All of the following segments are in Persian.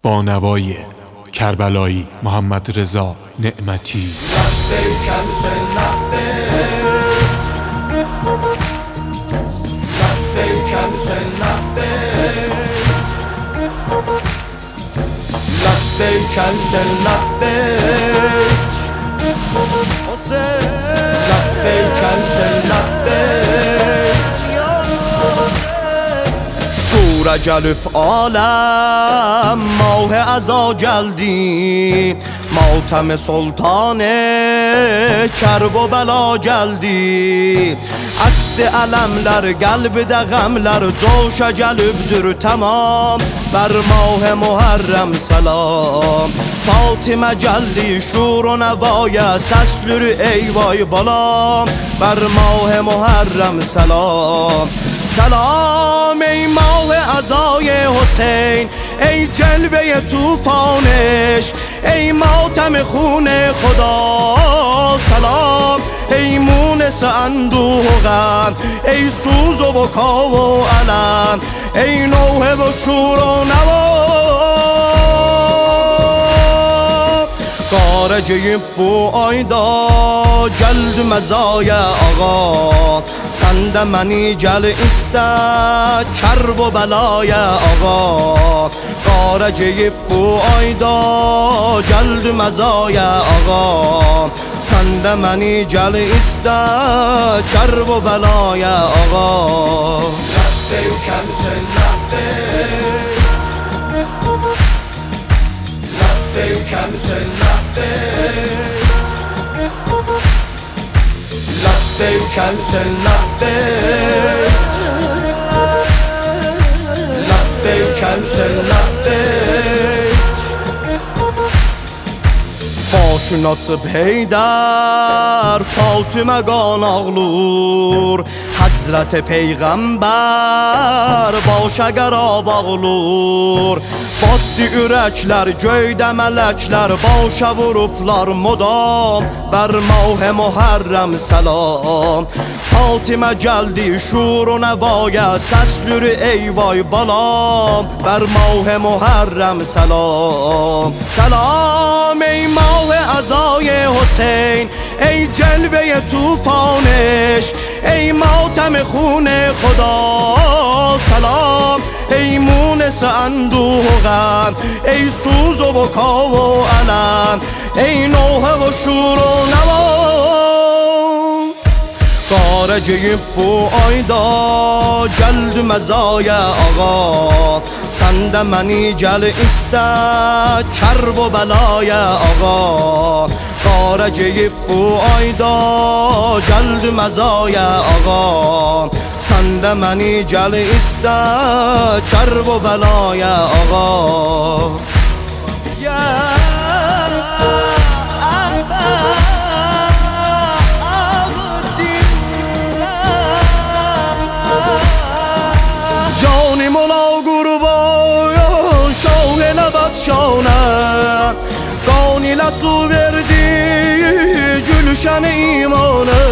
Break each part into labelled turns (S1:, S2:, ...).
S1: با نوای کربلایی محمد رضا نعمتی.
S2: شور جلب عالم ماه ازا geldi ماتم سلطان کرب و بلا geldi است علمler قلبde غمler جوش gelibdir tamam بر ماه محرم سلام فاطمه geldi شور و نوای سسلür ای وای بالام بر ماه محرم سلام سلام ای ماه عزای حسین ای جلوه توفانش ای ماتم خون خدا سلام ای مونس اندوه و غم ای سوز و بکا و علم ای نوحه و شور و نوا Qaracıyıb bu ayda gəldi məzaya ağa Səndə məni gəl istə kərb و bəlaya ağa Qaracıyıb bu ayda gəldi məzaya ağa Səndə məni gəl istə kərb و bəlaya ağa Ləbbeyk əmsin ləbbeyk Ləbbeyk əmsin Ləbbeyk əmsin ləbbeyk Ləbbeyk əmsin ləbbeyk Başını açıb Heydər Fatimə qan ağlur Həzrət Peyğəmbər başa qərab ağlur Baddi ürəklər, göydə mələklər başa vurublar modam Bər mah Muharrəm səlam Fatimə gəldi şur و nəvaya səslür ey vay balam Bər mah Muharrəm səlam Səlam ey mah əzای Hüseyin ای جلوه توفانش ای ماتم خون خدا سلام ای مونس اندوه و غم ای سوز و بکا و علم ای نوحه و شور و نوا Qaracıyıb bu ayda gəldi məzaya ağa Səndə məni gəl istə kərb و bəlaya ağa Qaracıyıb bu ayda gəldi məzaya ağa Səndə məni gəl istə kərb و bəlaya ağa قانی لسو بردی gülüşen imanı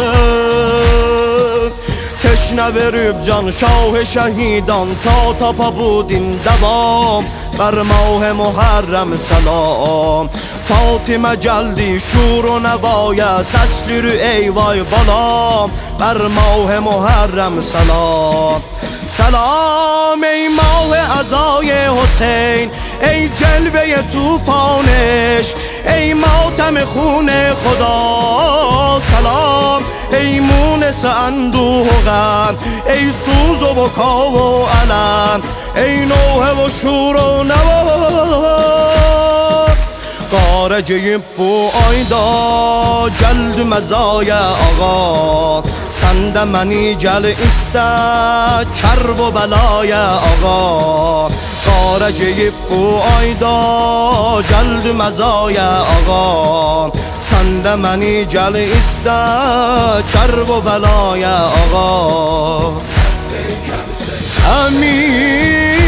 S2: Teşne verip can şah şehidan Ta tapa bu din devam Bər mah Muharrəm selam Fatimə gəldi şur و nəvaya Səslür ey vay balam Bər mah Muharrəm selam سلام ای ماه عزای حسین ای جلوه توفانش ای ماتم خون خدا سلام ای مونس اندوه و غم ای سوز و بکا و علم ای نوحه و شور و نوا Qaracıyıb bu ayda gəldi məzaya ağa Səndə məni gəl istə kərb و bəlaya ağa Qaracıyıb bu ayda gəldi məzaya ağa Səndə məni gəl istə kərb و bəlaya ağa Əmin